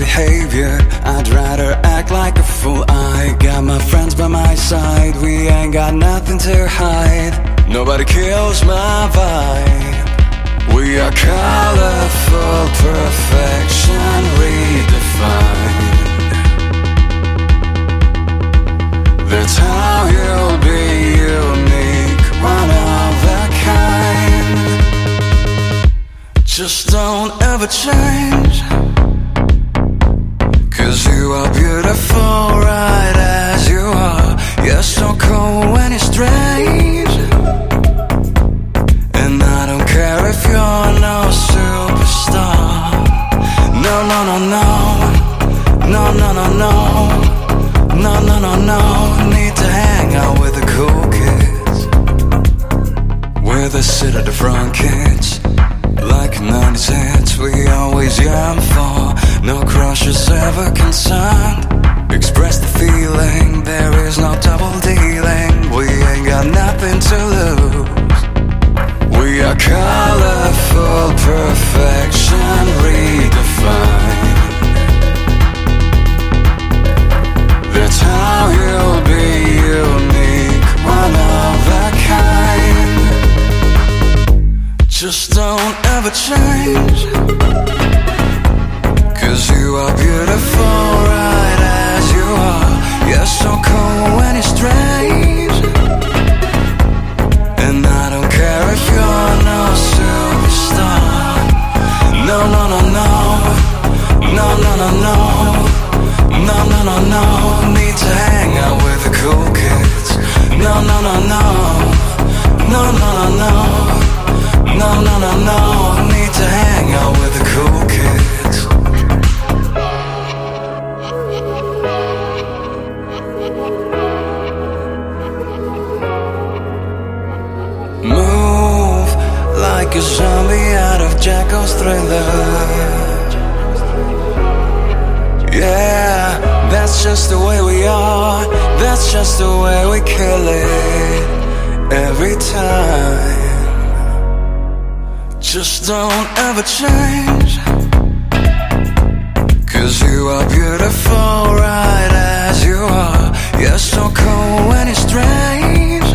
behavior. I'd rather act like a fool. I got my friends by my side. We ain't got nothing to hide. Nobody kills my vibe. We are colorful, perfection redefined. That's how you'll be unique, one of a kind. Just don't ever change, 'cause you are beautiful right as you are. You're so cool when you're strange, and I don't care if you're no superstar. No, no, no, no. No, no, no, no. No, no, no, no. Need to hang out with the cool kids. We're the sit at the front kids. Like 90s hits, we always yearn for. No crushes ever concerned. Express the feeling, there is no double dealing. We ain't got nothing to lose. We are colorful, perfection redefined. That's how you'll be unique, one of a kind. Just don't ever change, 'cause you are beautiful right as you are. You're so cool when you're strange, and I don't care if you're no superstar. No, no, no, no. No, no, no, no. No, no, no, no. Need to hang out with the cool kids. No, no, no, no. No, no, no, no. No, no, no, no. Need to hang out with the cool kids. Move like a zombie out of Jacko's Thriller. Yeah, that's just the way we are. That's just the way we kill it every time. Just don't ever change, 'cause you are beautiful right as you are. You're so cool when you're strange,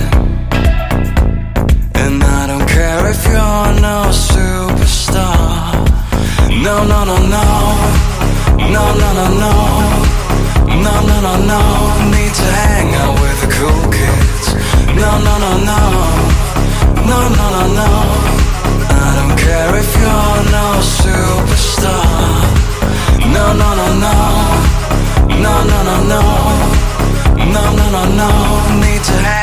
and I don't care if you're no superstar. No, no, no, no. No, no, no, no. No, no, no, no. Need to hang out with the cool kids. No, no, no, no. No, no, no, no. I don't care if you're no superstar. No, no, no, no. No, no, no, no. No, no, no, no. Need to hang